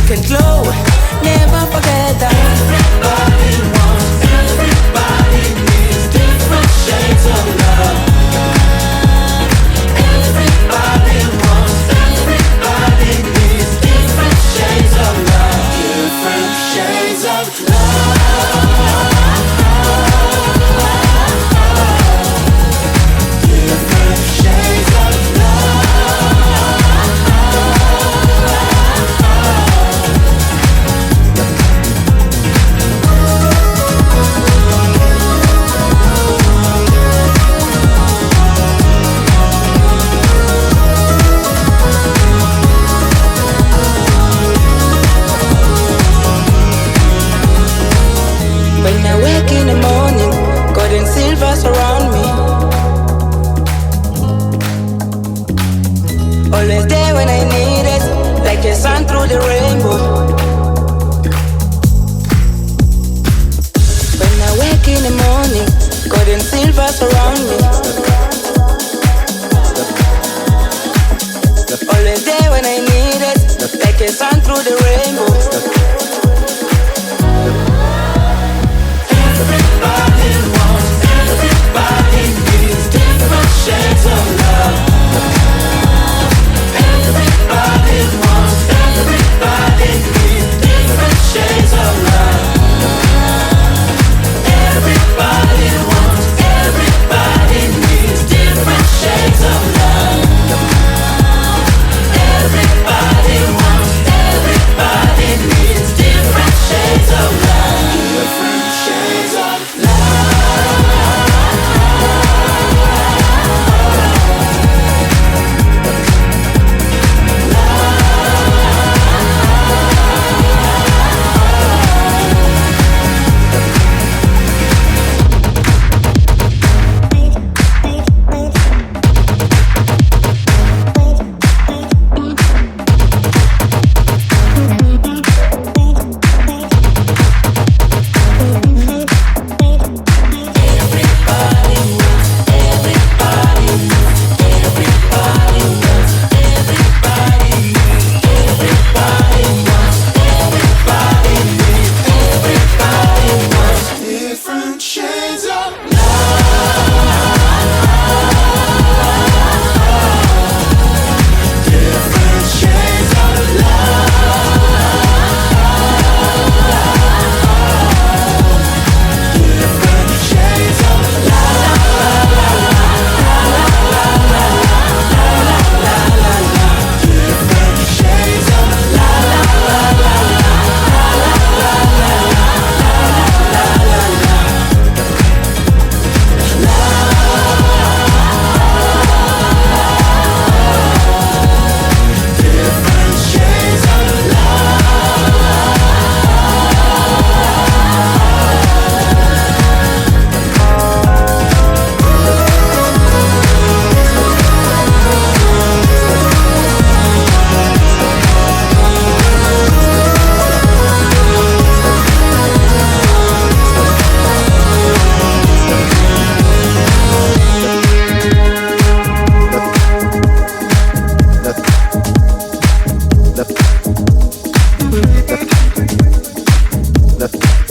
can glow. Never forget that. Everybody wants, everybody needs different shades of love. Everybody wants, everybody needs different shades of love. Different shades of love. Different shades of when I wake in the morning, gold and silver surround me. Always there when I need it, like a sun through the rainbow. When I wake in the morning, gold and silver surround me. Always there when I need it, like a sun through the rainbow. Everybody wants, everybody needs different shades of love. Everybody wants, everybody needs different shades of love. Everybody wants, everybody needs different shades of love. Everybody wants, everybody needs different shades of love. Different shades of Left.